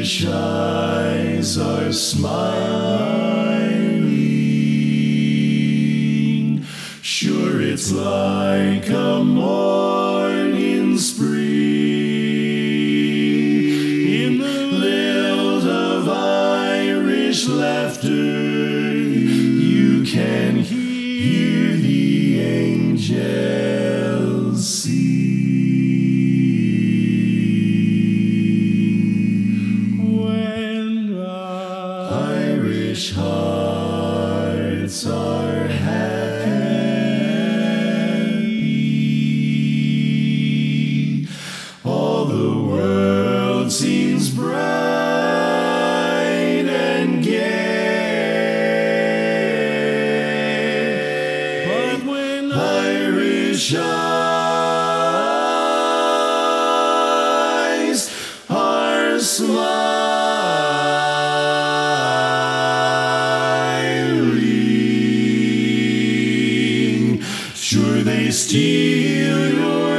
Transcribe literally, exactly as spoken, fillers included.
Irish eyes are smiling. Sure, it's like a morning spring. In the lilt of Irish laughter, you can hear the angels sing. When Irish hearts are happy, all the world seems bright and gay. But when Irish eyes are smiling, sure they steal your